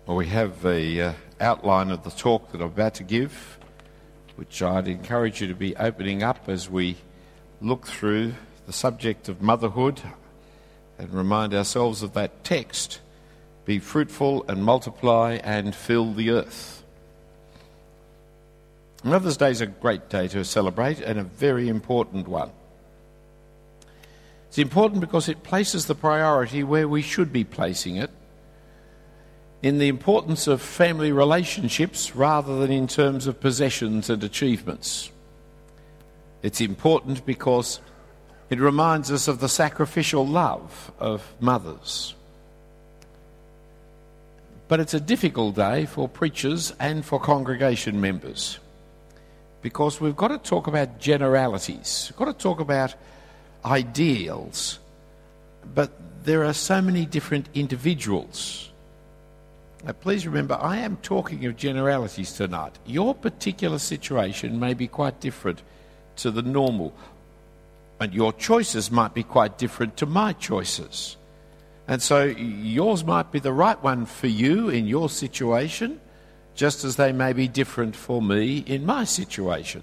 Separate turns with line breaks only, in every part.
Well, we have the outline of the talk that I'm about to give, which I'd encourage you to be opening up as we look through the subject of motherhood and remind ourselves of that text, be fruitful and multiply and fill the earth. Mother's Day is a great day to celebrate and a very important one. It's important because it places the priority where we should be placing it, in the importance of family relationships rather than in terms of possessions and achievements. It's important because it reminds us of the sacrificial love of mothers. But it's a difficult day for preachers and for congregation members because we've got to talk about generalities. We've got to talk about ideals, but there are so many different individuals. Now, please remember, I am talking of generalities tonight. Your particular situation may be quite different to the normal, and your choices might be quite different to my choices. And so yours might be the right one for you in your situation, just as they may be different for me in my situation.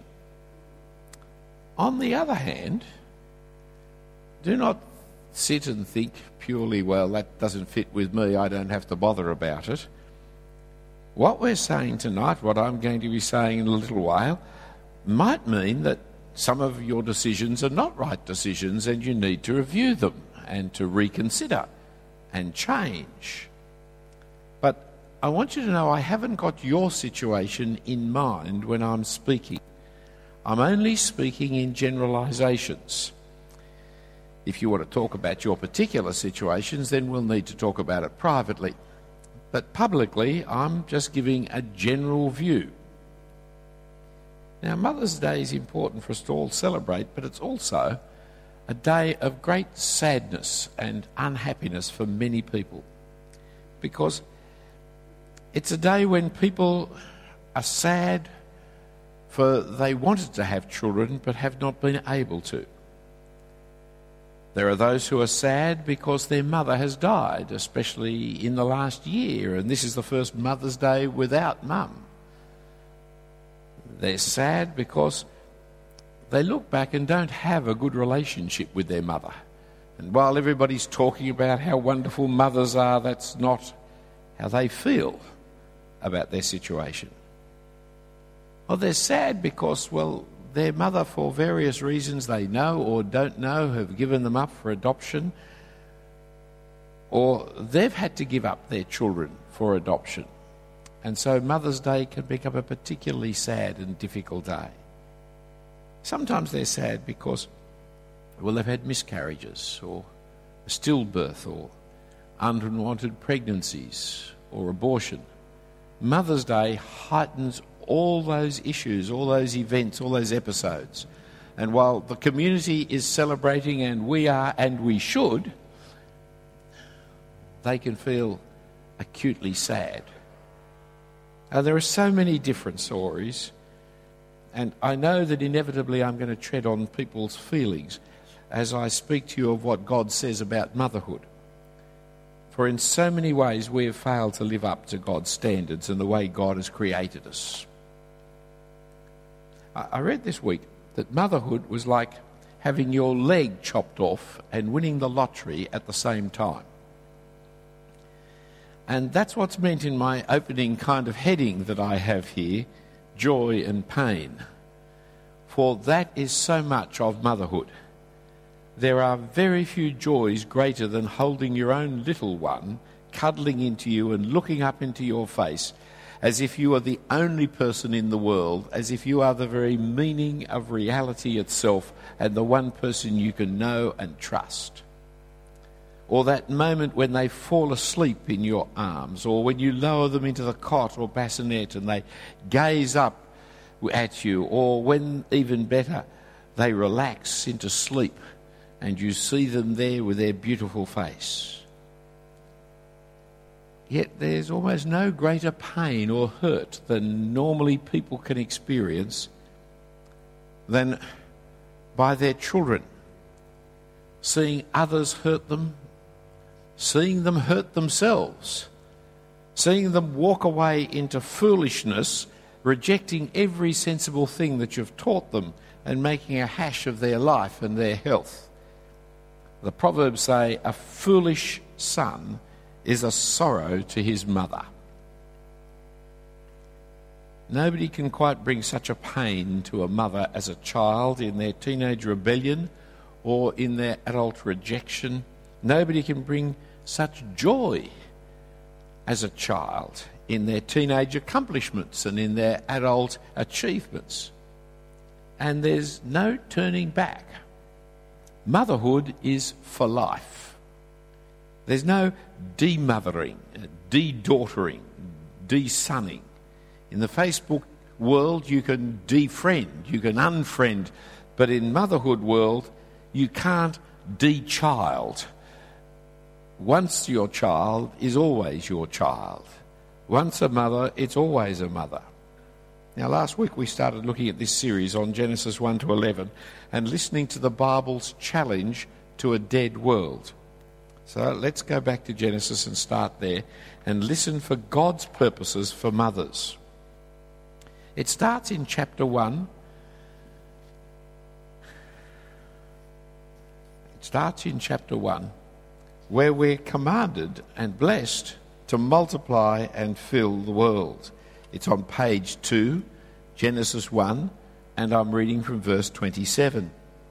On the other hand, do not sit and think purely, well, that doesn't fit with me, I don't have to bother about it. What we're saying tonight, what I'm going to be saying in a little while, might mean that some of your decisions are not right decisions and you need to review them and to reconsider and change. But I want you to know I haven't got your situation in mind when I'm speaking. I'm only speaking in generalisations. If you want to talk about your particular situations, then we'll need to talk about it privately. But publicly, I'm just giving a general view. Now, Mother's Day is important for us to all celebrate, but it's also a day of great sadness and unhappiness for many people. Because it's a day when people are sad for they wanted to have children but have not been able to. There are those who are sad because their mother has died, especially in the last year, and this is the first Mother's Day without mum. They're sad because they look back and don't have a good relationship with their mother. And while everybody's talking about how wonderful mothers are, that's not how they feel about their situation. Or they're sad because, well, their mother, for various reasons they know or don't know, have given them up for adoption, or they've had to give up their children for adoption. And so Mother's Day can become a particularly sad and difficult day. Sometimes they're sad because, well, they've had miscarriages or a stillbirth or unwanted pregnancies or abortion. Mother's Day heightens all those issues, all those events, all those episodes. And while the community is celebrating, and we are, and we should, they can feel acutely sad. Now, there are so many different stories, and I know that inevitably I'm going to tread on people's feelings as I speak to you of what God says about motherhood. For in so many ways we have failed to live up to God's standards and the way God has created us. I read this week that motherhood was like having your leg chopped off and winning the lottery at the same time. And that's what's meant in my opening kind of heading that I have here, joy and pain. For that is so much of motherhood. There are very few joys greater than holding your own little one, cuddling into you and looking up into your face as if you are the only person in the world, as if you are the very meaning of reality itself and the one person you can know and trust. Or that moment when they fall asleep in your arms, or when you lower them into the cot or bassinet and they gaze up at you, or when, even better, they relax into sleep and you see them there with their beautiful face. Yet there's almost no greater pain or hurt than normally people can experience than by their children, seeing others hurt them, seeing them hurt themselves, seeing them walk away into foolishness, rejecting every sensible thing that you've taught them and making a hash of their life and their health. The Proverbs say, a foolish son is a sorrow to his mother. Nobody can quite bring such a pain to a mother as a child in their teenage rebellion or in their adult rejection. Nobody can bring such joy as a child in their teenage accomplishments and in their adult achievements. And there's no turning back. Motherhood is for life. There's no demothering, de-daughtering, de-sonning. In the Facebook world, you can defriend, you can unfriend, but in motherhood world, you can't de-child. Once your child is always your child. Once a mother, it's always a mother. Now, last week we started looking at this series on Genesis 1 to 11 and listening to the Bible's challenge to a dead world. So let's go back to Genesis and start there and listen for God's purposes for mothers. It starts in chapter 1. It starts in chapter 1, where we're commanded and blessed to multiply and fill the world. It's on page 2, Genesis 1, and I'm reading from verse 27.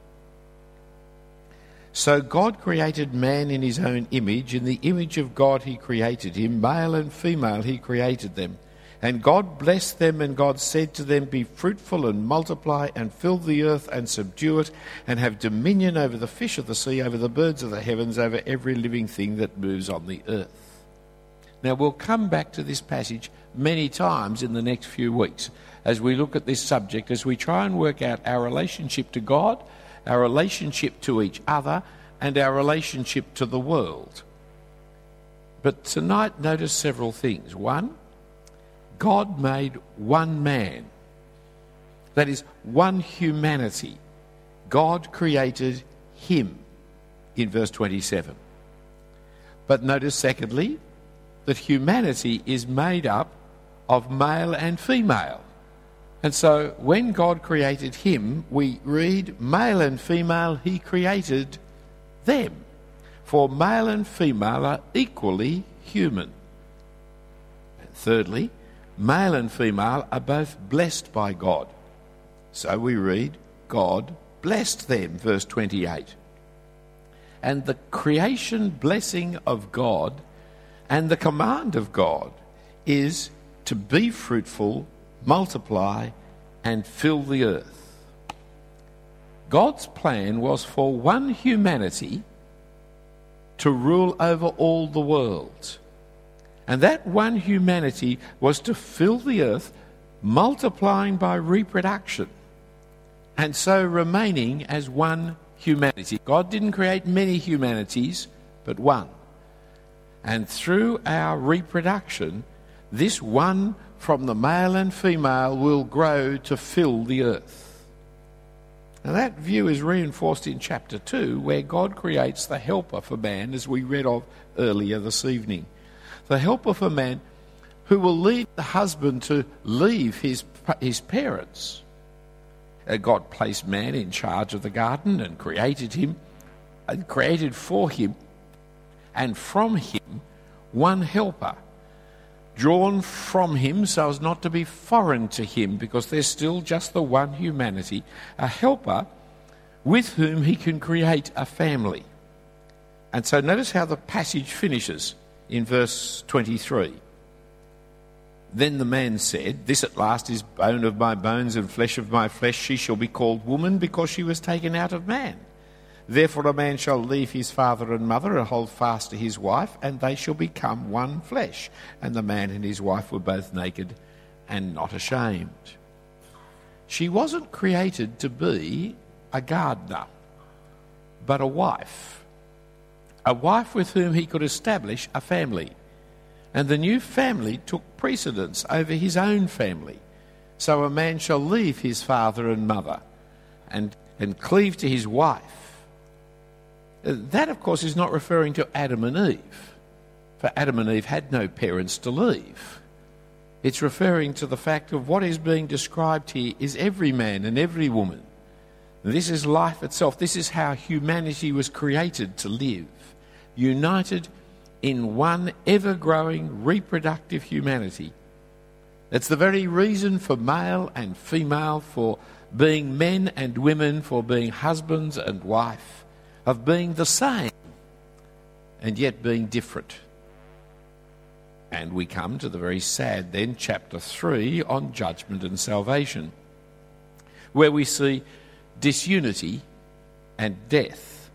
So God created man in his own image. In the image of God he created him. Male and female he created them. And God blessed them, and God said to them, be fruitful and multiply and fill the earth and subdue it, and have dominion over the fish of the sea, over the birds of the heavens, over every living thing that moves on the earth. Now, we'll come back to this passage many times in the next few weeks as we look at this subject, as we try and work out our relationship to God, our relationship to each other, and our relationship to the world. But tonight, notice several things. One, God made one man. That is, one humanity. God created him in verse 27. But notice, secondly, that humanity is made up of male and female. And so when God created him, we read, male and female, he created them. For male and female are equally human. And thirdly, male and female are both blessed by God. So we read, God blessed them, verse 28. And the creation blessing of God and the command of God is to be fruitful, multiply, and fill the earth. God's plan was for one humanity to rule over all the world. And that one humanity was to fill the earth, multiplying by reproduction, and so remaining as one humanity. God didn't create many humanities, but one. And through our reproduction, this one from the male and female will grow to fill the earth. Now that view is reinforced in chapter 2, where God creates the helper for man, as we read of earlier this evening. The helper for man who will lead the husband to leave his parents. God placed man in charge of the garden and created him, and created for him, and from him one helper, drawn from him so as not to be foreign to him, because there's still just the one humanity, a helper with whom he can create a family. And so notice how the passage finishes in verse 23. Then the man said, this at last is bone of my bones and flesh of my flesh. She shall be called woman, because she was taken out of man. Therefore a man shall leave his father and mother and hold fast to his wife, and they shall become one flesh. And the man and his wife were both naked and not ashamed. She wasn't created to be a gardener, but a wife with whom he could establish a family. And the new family took precedence over his own family. So a man shall leave his father and mother and cleave to his wife. That, of course, is not referring to Adam and Eve. For Adam and Eve had no parents to leave. It's referring to the fact of what is being described here is every man and every woman. This is life itself. This is how humanity was created to live, united in one ever-growing reproductive humanity. It's the very reason for male and female, for being men and women, for being husbands and wife, of being the same and yet being different. And we come to the very sad then, chapter 3 on judgment and salvation, where we see disunity and death,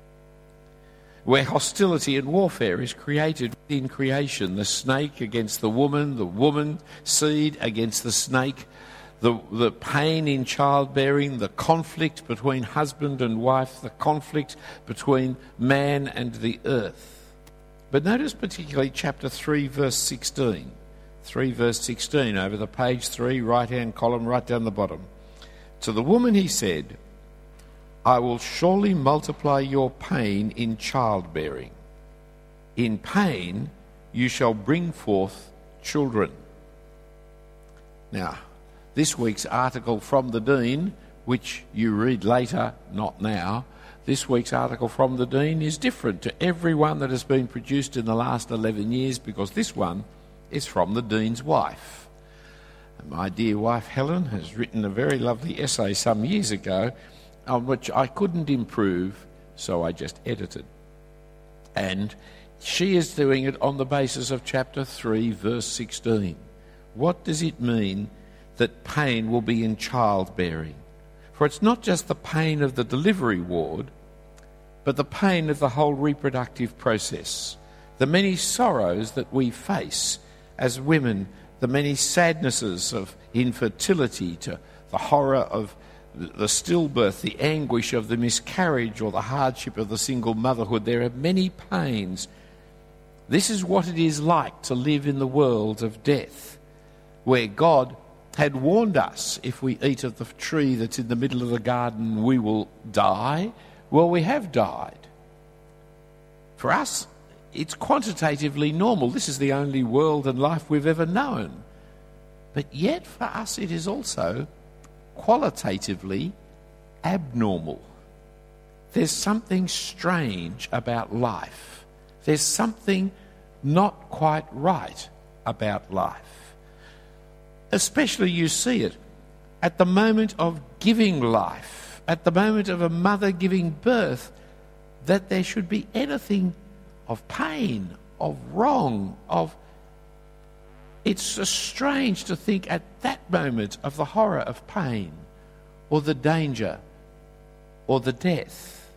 where hostility and warfare is created within creation, the snake against the woman seed against the snake, the pain in childbearing, the conflict between husband and wife, the conflict between man and the earth. But notice particularly chapter 3, verse 16. 3, verse 16, over the page 3, right-hand column, right down the bottom. To the woman he said, I will surely multiply your pain in childbearing. In pain you shall bring forth children. Now, this week's article from the Dean, which you read later, not now, this week's article from the Dean is different to every one that has been produced in the last 11 years, because this one is from the Dean's wife. And my dear wife Helen has written a very lovely essay some years ago on which I couldn't improve, so I just edited. And she is doing it on the basis of chapter 3, verse 16. What does it mean that pain will be in childbearing? For it's not just the pain of the delivery ward, but the pain of the whole reproductive process. The many sorrows that we face as women, the many sadnesses of infertility, to the horror of the stillbirth, the anguish of the miscarriage, or the hardship of the single motherhood. There are many pains. This is what it is like to live in the world of death, where God had warned us, if we eat of the tree that's in the middle of the garden, we will die. Well, we have died. For us, it's quantitatively normal. This is the only world and life we've ever known. But yet, for us, it is also qualitatively abnormal. There's something strange about life. There's something not quite right about life. Especially you see it at the moment of giving life, at the moment of a mother giving birth, that there should be anything of pain, of wrong, of... It's so strange to think at that moment of the horror of pain, or the danger, or the death.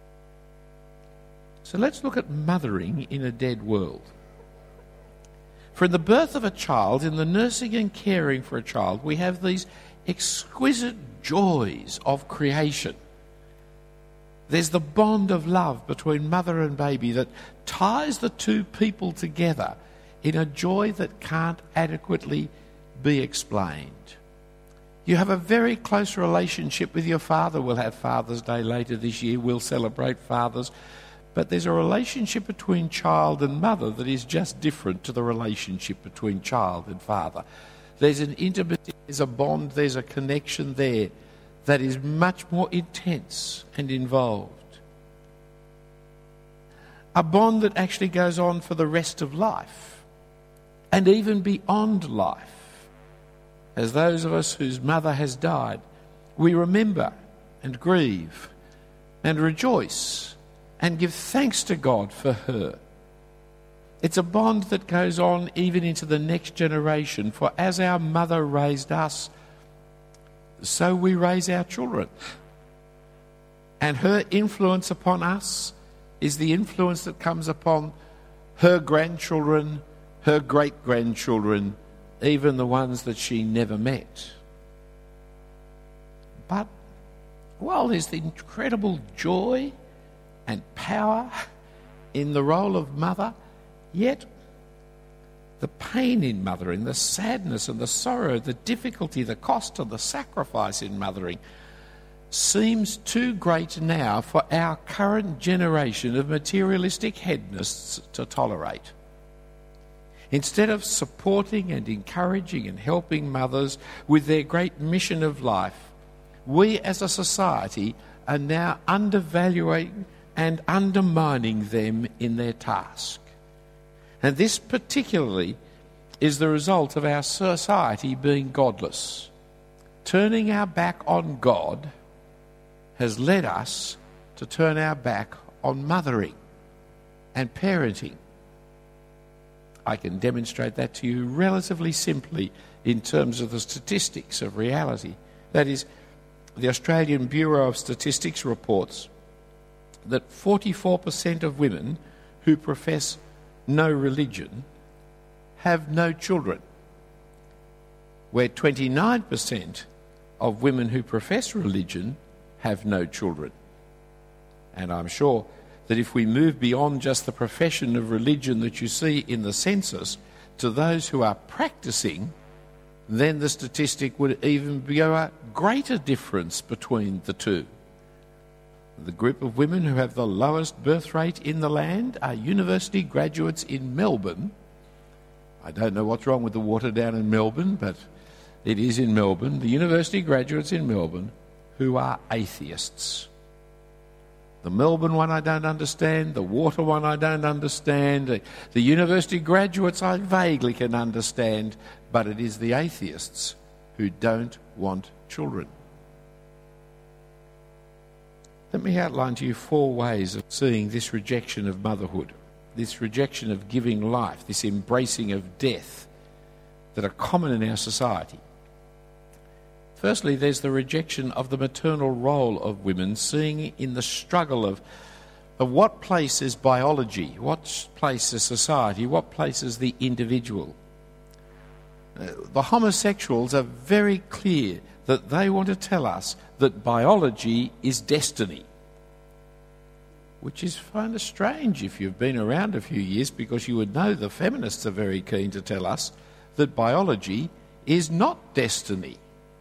So let's look at mothering in a dead world. For in the birth of a child, in the nursing and caring for a child, we have these exquisite joys of creation. There's the bond of love between mother and baby that ties the two people together in a joy that can't adequately be explained. You have a very close relationship with your father. We'll have Father's Day later this year. We'll celebrate fathers. But there's a relationship between child and mother that is just different to the relationship between child and father. There's an intimacy, there's a bond, there's a connection there that is much more intense and involved. A bond that actually goes on for the rest of life and even beyond life. As those of us whose mother has died, we remember and grieve and rejoice and give thanks to God for her. It's a bond that goes on even into the next generation, for as our mother raised us, so we raise our children. And her influence upon us is the influence that comes upon her grandchildren, her great-grandchildren, even the ones that she never met. But while there's the incredible joy and power in the role of mother, yet the pain in mothering, the sadness and the sorrow, the difficulty, the cost and the sacrifice in mothering seems too great now for our current generation of materialistic hedonists to tolerate. Instead of supporting and encouraging and helping mothers with their great mission of life, we as a society are now undervaluing and undermining them in their task. And this particularly is the result of our society being godless. Turning our back on God has led us to turn our back on mothering and parenting. I can demonstrate that to you relatively simply in terms of the statistics of reality. That is, the Australian Bureau of Statistics reports that 44% of women who profess no religion have no children, where 29% of women who profess religion have no children. And I'm sure that if we move beyond just the profession of religion that you see in the census to those who are practicing, then the statistic would even be a greater difference between the two. The group of women who have the lowest birth rate in the land are university graduates in Melbourne. I don't know what's wrong with the water down in Melbourne, but it is in Melbourne. The university graduates in Melbourne who are atheists. The Melbourne one I don't understand, the water one I don't understand, the university graduates I vaguely can understand, but it is the atheists who don't want children. Let me outline to you 4 ways of seeing this rejection of motherhood, this rejection of giving life, this embracing of death that are common in our society. Firstly, there's the rejection of the maternal role of women, seeing in the struggle of what place is biology, what place is society, what place is the individual. The homosexuals are very clear that they want to tell us that biology is destiny, which is kind of strange if you've been around a few years, because you would know the feminists are very keen to tell us that biology is not destiny.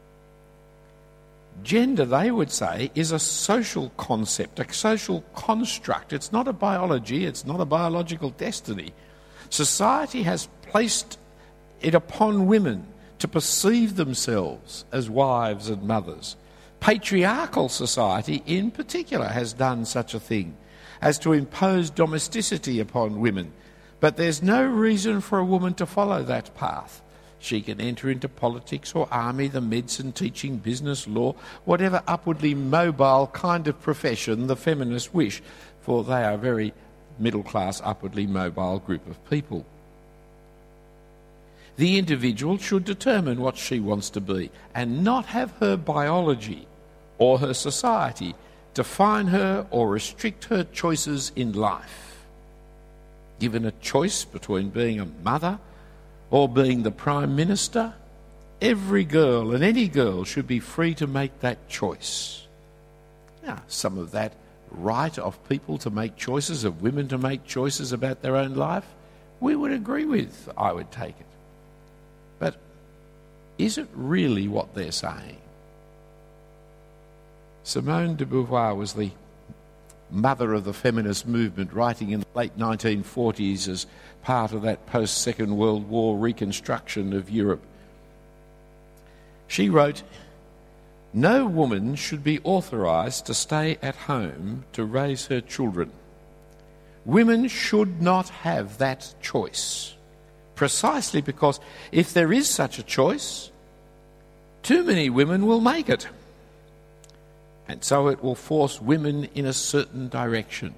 Gender, they would say, is a social concept, a social construct. It's not a biology, it's not a biological destiny. Society has placed it upon women to perceive themselves as wives and mothers. Patriarchal society in particular has done such a thing as to impose domesticity upon women. But there's no reason for a woman to follow that path. She can enter into politics or army, the medicine, teaching, business, law, whatever upwardly mobile kind of profession the feminists wish, for they are a very middle-class, upwardly mobile group of people. The individual should determine what she wants to be and not have her biology or her society define her or restrict her choices in life. Given a choice between being a mother or being the Prime Minister, every girl and any girl should be free to make that choice. Now, some of that right of people to make choices, of women to make choices about their own life, we would agree with, I would take it. But is it really what they're saying? Simone de Beauvoir was the mother of the feminist movement, writing in the late 1940s as part of that post-Second World War reconstruction of Europe. She wrote, "No woman should be authorised to stay at home to raise her children. Women should not have that choice, precisely because if there is such a choice, too many women will make it. And so it will force women in a certain direction."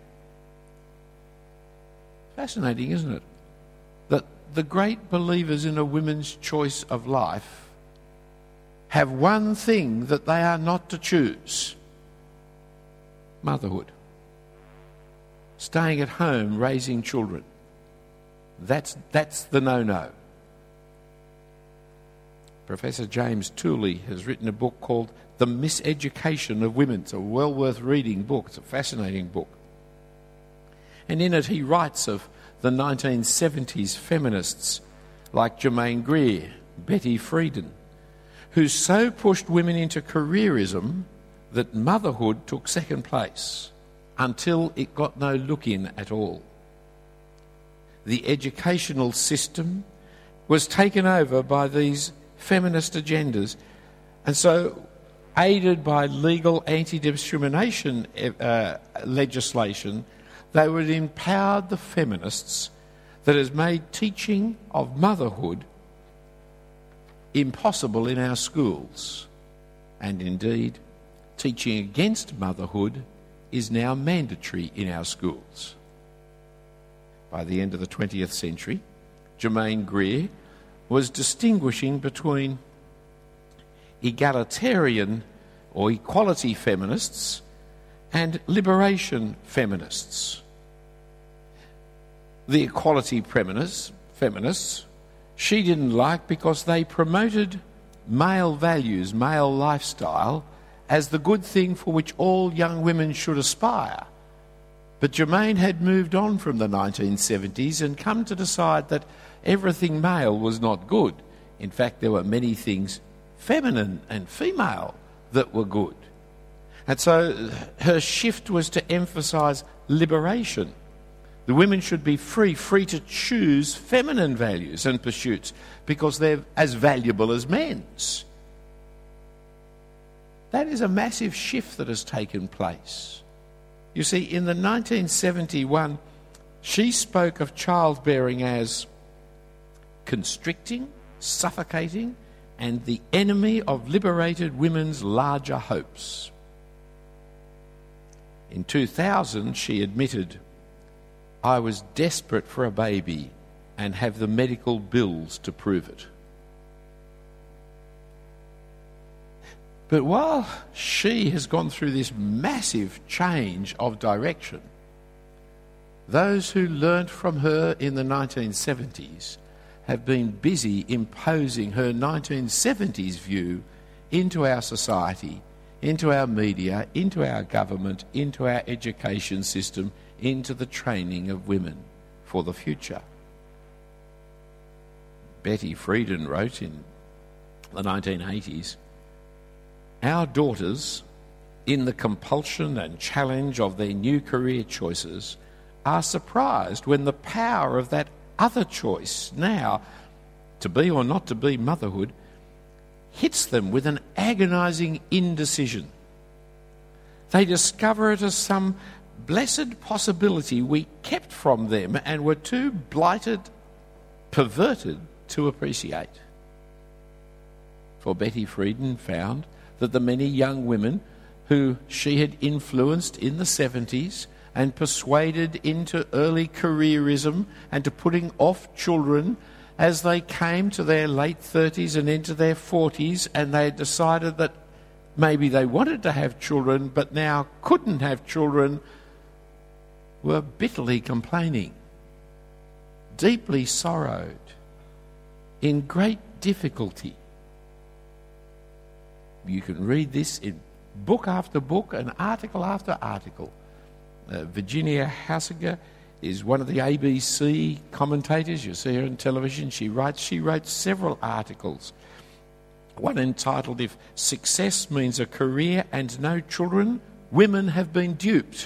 Fascinating, isn't it? That the great believers in a woman's choice of life have one thing that they are not to choose: motherhood. Staying at home, raising children. That's the no-no. Professor James Tooley has written a book called The Miseducation of Women. It's a well worth reading book. It's a fascinating book. And in it he writes of the 1970s feminists like Germaine Greer, Betty Friedan, who so pushed women into careerism that motherhood took second place until it got no look in at all. the educational system was taken over by these feminist agendas. And so, aided by legal anti-discrimination legislation, they would empower the feminists that has made teaching of motherhood impossible in our schools. And indeed, teaching against motherhood is now mandatory in our schools. By the end of the 20th century, Germaine Greer was distinguishing between egalitarian or equality feminists and liberation feminists. The equality feminists she didn't like because they promoted male values, male lifestyle, as the good thing for which all young women should aspire. But Germaine had moved on from the 1970s and come to decide that everything male was not good. In fact, there were many things feminine and female that were good. And so her shift was to emphasise liberation. The women should be free to choose feminine values and pursuits because they're as valuable as men's. That is a massive shift that has taken place. You see, in the 1971, she spoke of childbearing as constricting, suffocating, and the enemy of liberated women's larger hopes. In 2000, she admitted, "I was desperate for a baby and have the medical bills to prove it." But while she has gone through this massive change of direction, those who learnt from her in the 1970s have been busy imposing her 1970s view into our society, into our media, into our government, into our education system, into the training of women for the future. Betty Friedan wrote in the 1980s, "Our daughters, in the compulsion and challenge of their new career choices, are surprised when the power of that other choice now, to be or not to be motherhood, hits them with an agonising indecision. They discover it as some blessed possibility we kept from them and were too blighted, perverted to appreciate." For Betty Friedan found that the many young women who she had influenced in the 70s and persuaded into early careerism and to putting off children as they came to their late 30s and into their 40s, and they decided that maybe they wanted to have children but now couldn't have children, were bitterly complaining, deeply sorrowed, in great difficulty. You can read this in book after book and article after article. Virginia Hausiger is one of the ABC commentators. You see her on television. She wrote several articles. One entitled, "If Success Means a Career and No Children, Women Have Been Duped."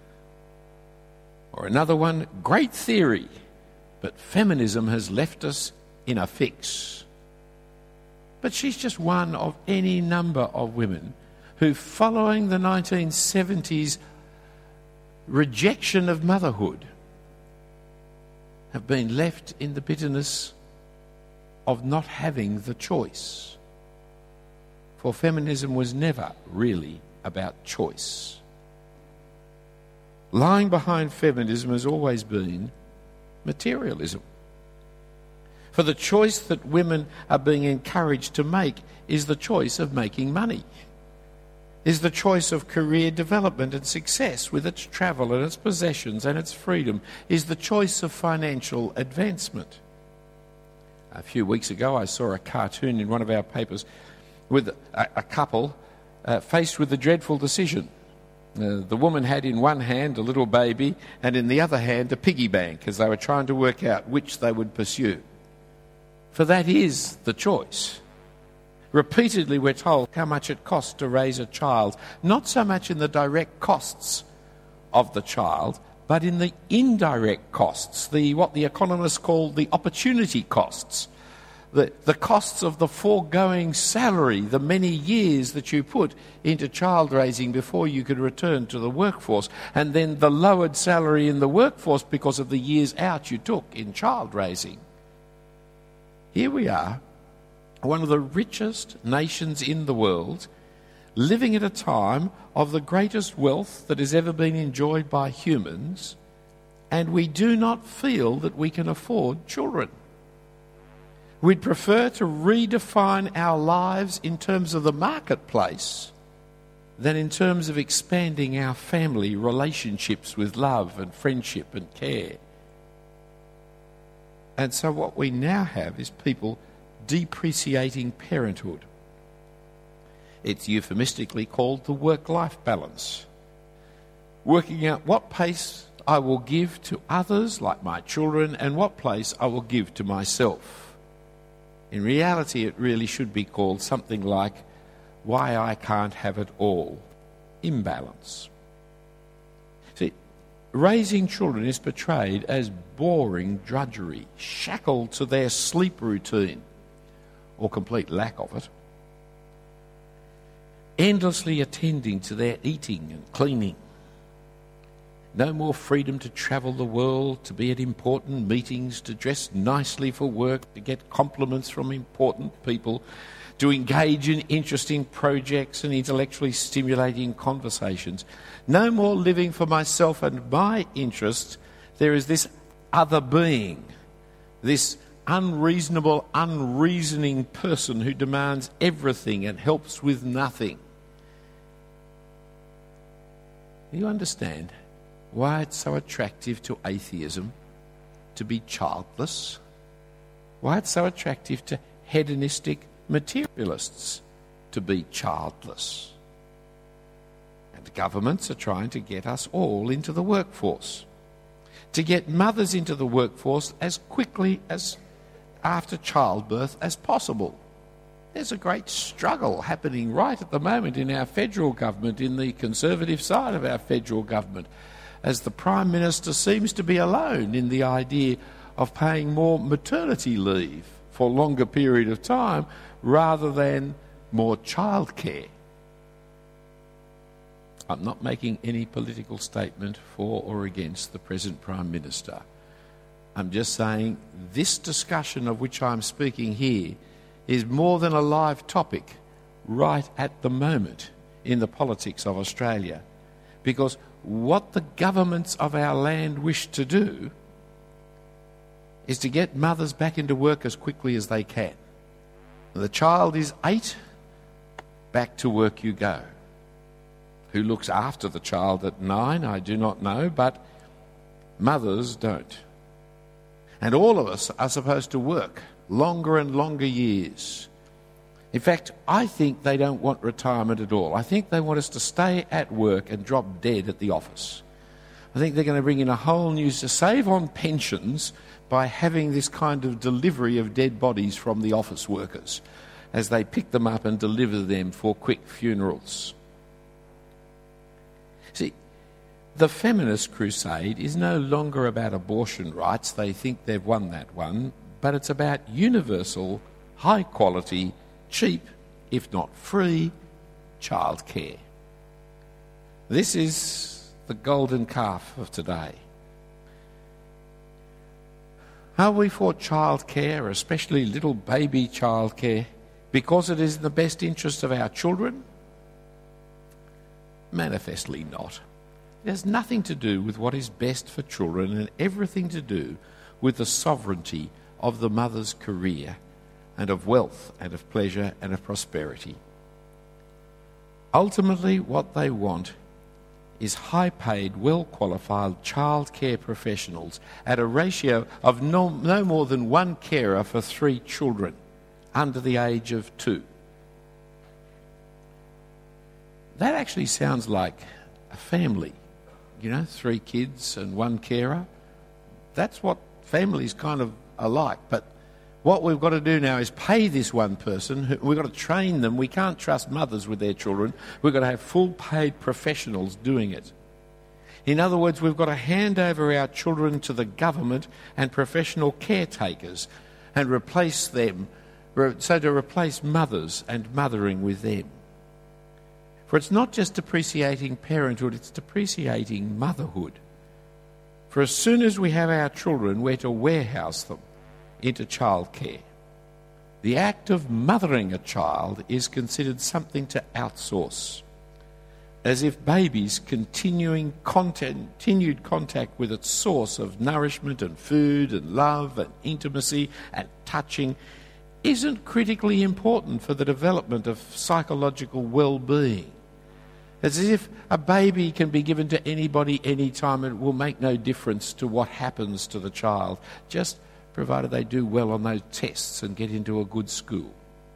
Or another one, "Great Theory, but Feminism Has Left Us in a Fix." But she's just one of any number of women who, following the 1970s rejection of motherhood, have been left in the bitterness of not having the choice. For feminism was never really about choice. Lying behind feminism has always been materialism. For the choice that women are being encouraged to make is the choice of making money, is the choice of career development and success with its travel and its possessions and its freedom, is the choice of financial advancement. A few weeks ago I saw a cartoon in one of our papers with a couple faced with a dreadful decision. The woman had in one hand a little baby and in the other hand a piggy bank as they were trying to work out which they would pursue. For that is the choice. Repeatedly we're told how much it costs to raise a child, not so much in the direct costs of the child, but in the indirect costs, what the economists call the opportunity costs, the costs of the foregoing salary, the many years that you put into child raising before you could return to the workforce, and then the lowered salary in the workforce because of the years out you took in child raising. Here we are, one of the richest nations in the world, living at a time of the greatest wealth that has ever been enjoyed by humans, and we do not feel that we can afford children. We'd prefer to redefine our lives in terms of the marketplace than in terms of expanding our family relationships with love and friendship and care. And so what we now have is people depreciating parenthood. It's euphemistically called the work-life balance. Working out what pace I will give to others, like my children, and what place I will give to myself. In reality, it really should be called something like why I can't have it all. Imbalance. See, raising children is portrayed as boring drudgery, shackled to their sleep routine, or complete lack of it, endlessly attending to their eating and cleaning. No more freedom to travel the world, to be at important meetings, to dress nicely for work, to get compliments from important people, to engage in interesting projects and intellectually stimulating conversations. No more living for myself and my interests. There is this other being, this unreasonable, unreasoning person who demands everything and helps with nothing. Do you understand why it's so attractive to atheism to be childless? Why it's so attractive to hedonistic materialists to be childless? And governments are trying to get us all into the workforce, to get mothers into the workforce as quickly as after childbirth as possible. There's a great struggle happening right at the moment in our federal government, in the Conservative side of our federal government, as the Prime Minister seems to be alone in the idea of paying more maternity leave for a longer period of time rather than more childcare. I'm not making any political statement for or against the present Prime Minister. I'm just saying this discussion of which I'm speaking here is more than a live topic right at the moment in the politics of Australia, because what the governments of our land wish to do is to get mothers back into work as quickly as they can. The child is 8, back to work you go. Who looks after the child at 9, I do not know, but mothers don't. And all of us are supposed to work longer and longer years. In fact, I think they don't want retirement at all. I think they want us to stay at work and drop dead at the office. I think they're going to bring in a whole new to save on pensions by having this kind of delivery of dead bodies from the office workers as they pick them up and deliver them for quick funerals. See, the feminist crusade is no longer about abortion rights. They think they've won that one, but it's about universal, high quality, cheap, if not free, childcare. This is the golden calf of today. Are we for childcare, especially little baby childcare, because it is in the best interest of our children? Manifestly not. It has nothing to do with what is best for children and everything to do with the sovereignty of the mother's career and of wealth and of pleasure and of prosperity. Ultimately, what they want is high-paid, well-qualified childcare professionals at a ratio of no more than 1 carer for 3 children under the age of 2. That actually sounds like a family, 3 kids and 1 carer. That's what families kind of are like. But what we've got to do now is pay this one person. We've got to train them. We can't trust mothers with their children. We've got to have full paid professionals doing it. In other words, we've got to hand over our children to the government and professional caretakers and replace them, so to replace mothers and mothering with them. For it's not just depreciating parenthood, it's depreciating motherhood. For as soon as we have our children, we're to warehouse them into childcare. The act of mothering a child is considered something to outsource, as if baby's continued contact with its source of nourishment and food and love and intimacy and touching isn't critically important for the development of psychological well-being. As if a baby can be given to anybody anytime and it will make no difference to what happens to the child, just provided they do well on those tests and get into a good school.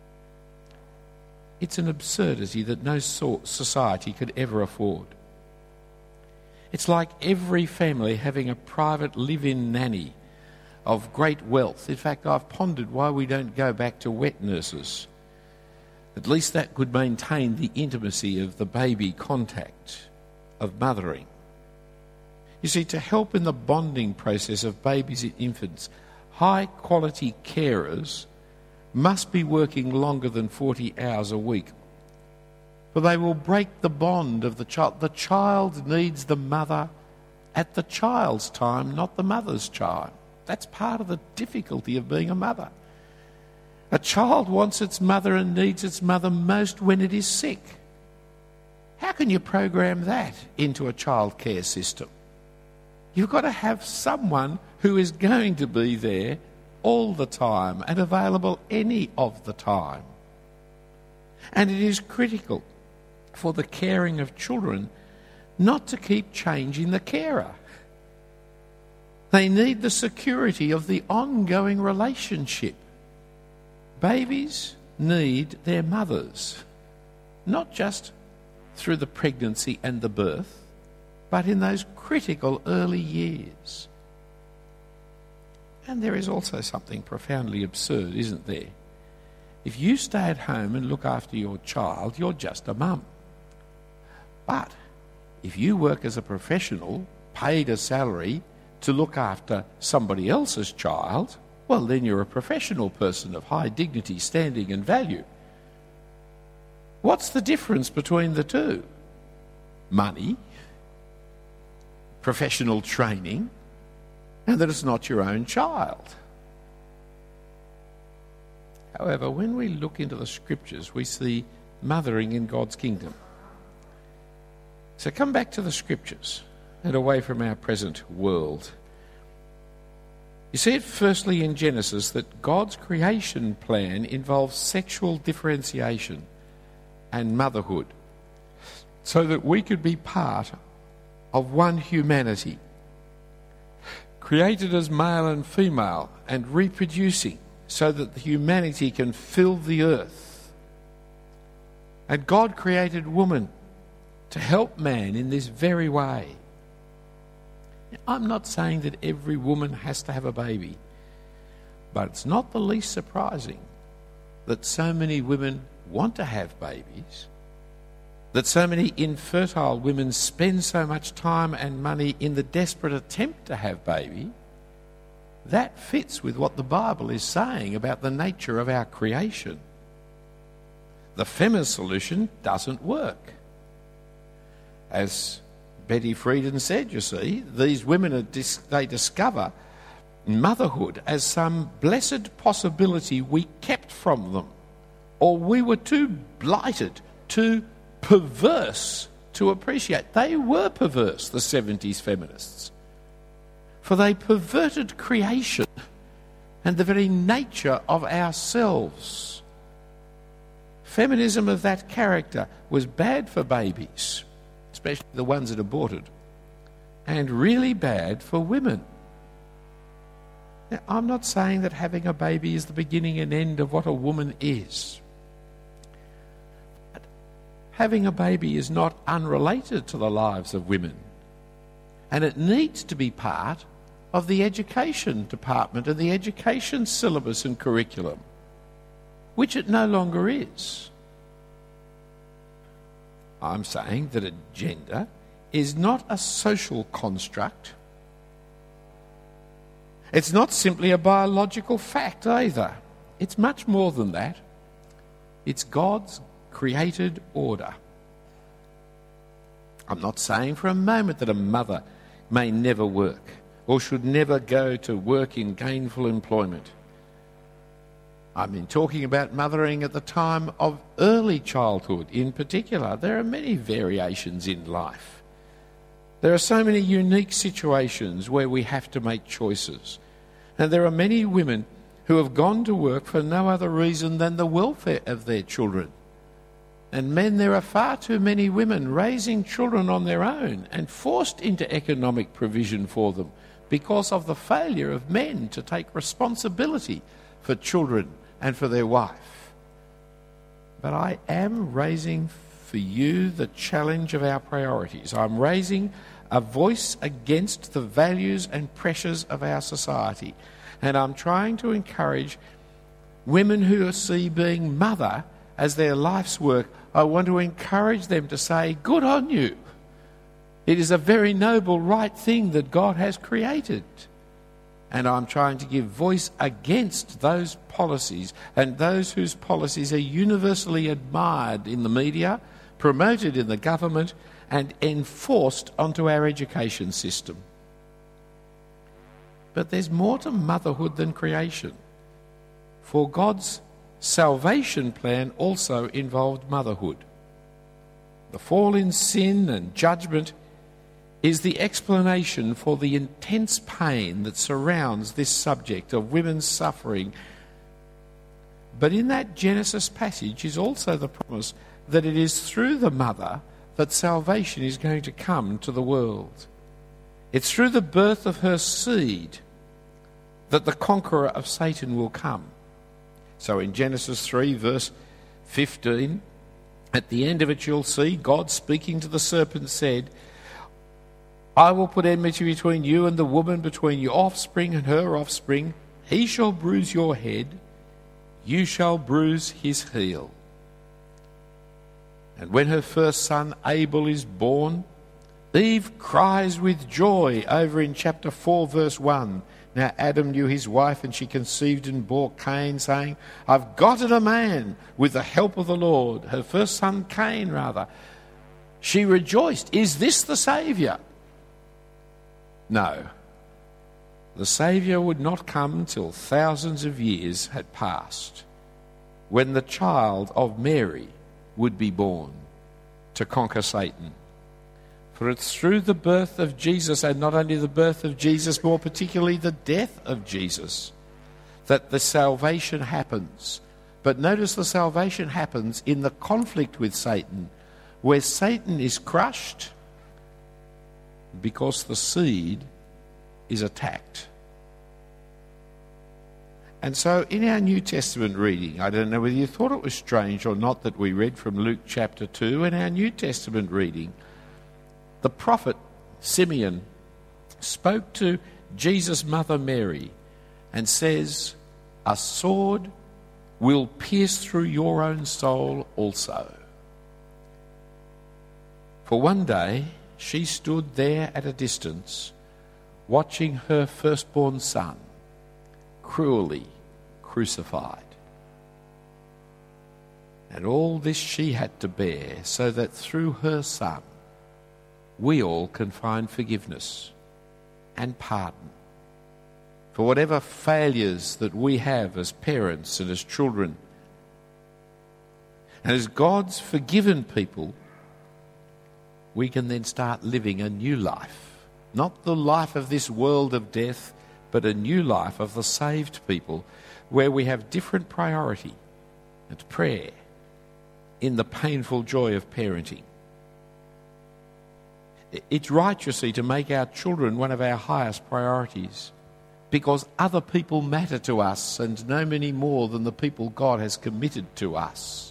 It's an absurdity that no society could ever afford. It's like every family having a private live-in nanny of great wealth. In fact, I've pondered why we don't go back to wet nurses. At least that could maintain the intimacy of the baby contact of mothering. You see, to help in the bonding process of babies and infants, high-quality carers must be working longer than 40 hours a week, for they will break the bond of the child. The child needs the mother at the child's time, not the mother's time. That's part of the difficulty of being a mother. A child wants its mother and needs its mother most when it is sick. How can you program that into a childcare system? You've got to have someone who is going to be there all the time and available any of the time. And it is critical for the caring of children not to keep changing the carer. They need the security of the ongoing relationship. Babies need their mothers, not just through the pregnancy and the birth, but in those critical early years. And there is also something profoundly absurd, isn't there? If you stay at home and look after your child, you're just a mum. But if you work as a professional, paid a salary to look after somebody else's child, well, then you're a professional person of high dignity, standing and value. What's the difference between the two? Money, professional training, and that it's not your own child. However, when we look into the scriptures, we see mothering in God's kingdom. So come back to the scriptures and away from our present world. You see it firstly in Genesis that God's creation plan involves sexual differentiation and motherhood so that we could be part of one humanity, created as male and female and reproducing so that the humanity can fill the earth. And God created woman to help man in this very way. I'm not saying that every woman has to have a baby, but it's not the least surprising that so many women want to have babies, that so many infertile women spend so much time and money in the desperate attempt to have baby. That fits with what the Bible is saying about the nature of our creation. The feminist solution doesn't work. As Betty Friedan said, you see, these women, they discover motherhood as some blessed possibility we kept from them, or we were too blighted, too perverse to appreciate. They were perverse, the 70s feminists, for they perverted creation and the very nature of ourselves. Feminism of that character was bad for babies, especially the ones that aborted, and really bad for women. Now, I'm not saying that having a baby is the beginning and end of what a woman is. But having a baby is not unrelated to the lives of women, and it needs to be part of the education department and the education syllabus and curriculum, which it no longer is. I'm saying that a gender is not a social construct. It's not simply a biological fact either. It's much more than that. It's God's created order. I'm not saying for a moment that a mother may never work or should never go to work in gainful employment. I've been talking about mothering at the time of early childhood in particular. There are many variations in life. There are so many unique situations where we have to make choices. And there are many women who have gone to work for no other reason than the welfare of their children. And men, there are far too many women raising children on their own and forced into economic provision for them because of the failure of men to take responsibility for children and for their wife. But I am raising for you the challenge of our priorities. I'm raising a voice against the values and pressures of our society. And I'm trying to encourage women who see being mother as their life's work. I want to encourage them to say, good on you. It is a very noble, right thing that God has created. And I'm trying to give voice against those policies and those whose policies are universally admired in the media, promoted in the government, and enforced onto our education system. But there's more to motherhood than creation. For God's salvation plan also involved motherhood. The fall in sin and judgment is the explanation for the intense pain that surrounds this subject of women's suffering. But in that Genesis passage is also the promise that it is through the mother that salvation is going to come to the world. It's through the birth of her seed that the conqueror of Satan will come. So in Genesis 3 verse 15, at the end of it you'll see God speaking to the serpent said, I will put enmity between you and the woman, between your offspring and her offspring. He shall bruise your head, you shall bruise his heel. And when her first son Abel is born, Eve cries with joy over in chapter 4 verse 1. Now Adam knew his wife, and she conceived and bore Cain, saying, I've gotten a man with the help of the Lord. Her first son Cain, rather. She rejoiced. Is this the Saviour? No. The Saviour would not come till thousands of years had passed, when the child of Mary would be born to conquer Satan. For it's through the birth of Jesus, and not only the birth of Jesus, more particularly the death of Jesus, that the salvation happens. But notice the salvation happens in the conflict with Satan, where Satan is crushed because the seed is attacked. And so in our New Testament reading, I don't know whether you thought it was strange or not that we read from Luke chapter 2, in our New Testament reading, the prophet Simeon spoke to Jesus' mother Mary and says, a sword will pierce through your own soul also. For one day she stood there at a distance, watching her firstborn son cruelly crucified. And all this she had to bear, so that through her son we all can find forgiveness and pardon for whatever failures that we have as parents and as children. And as God's forgiven people, we can then start living a new life. Not the life of this world of death, but a new life of the saved people, where we have different priority and prayer in the painful joy of parenting. It's right, you see, to make our children one of our highest priorities, because other people matter to us, and no many more than the people God has committed to us.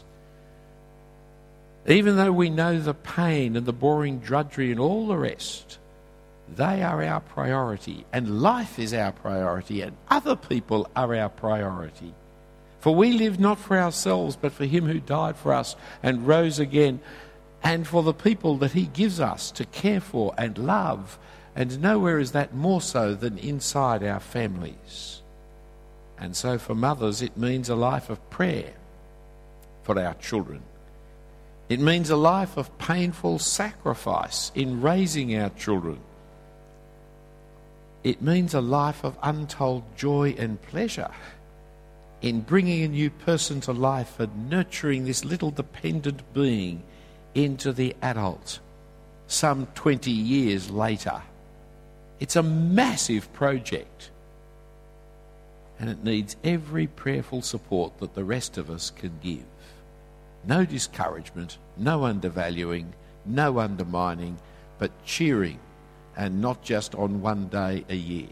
Even though we know the pain and the boring drudgery and all the rest, they are our priority, and life is our priority, and other people are our priority. For we live not for ourselves, but for him who died for us and rose again, and for the people that he gives us to care for and love. And nowhere is that more so than inside our families. And so for mothers, it means a life of prayer for our children. It means a life of painful sacrifice in raising our children. It means a life of untold joy and pleasure in bringing a new person to life and nurturing this little dependent being into the adult some 20 years later. It's a massive project, and it needs every prayerful support that the rest of us can give. No discouragement, no undervaluing, no undermining, but cheering, and not just on one day a year.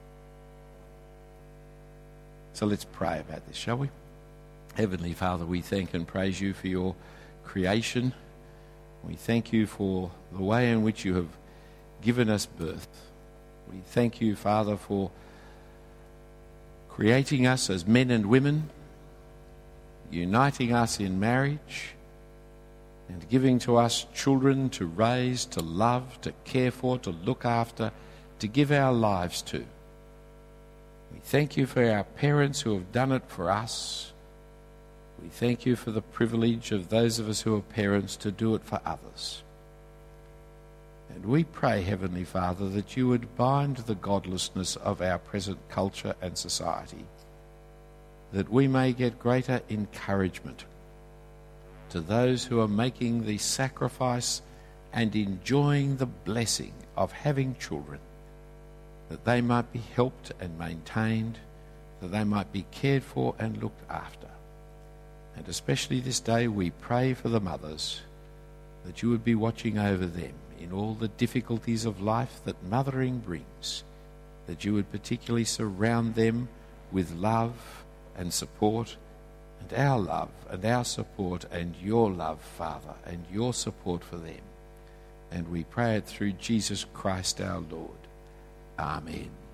So let's pray about this, shall we? Heavenly Father, we thank and praise you for your creation. We thank you for the way in which you have given us birth. We thank you, Father, for creating us as men and women, uniting us in marriage, and giving to us children to raise, to love, to care for, to look after, to give our lives to. We thank you for our parents who have done it for us. We thank you for the privilege of those of us who are parents to do it for others. And we pray, Heavenly Father, that you would bind the godlessness of our present culture and society, that we may get greater encouragement to those who are making the sacrifice and enjoying the blessing of having children, that they might be helped and maintained, that they might be cared for and looked after. And especially this day we pray for the mothers, that you would be watching over them in all the difficulties of life that mothering brings, that you would particularly surround them with love and support, and our love and our support and your love, Father, and your support for them. And we pray it through Jesus Christ our Lord. Amen.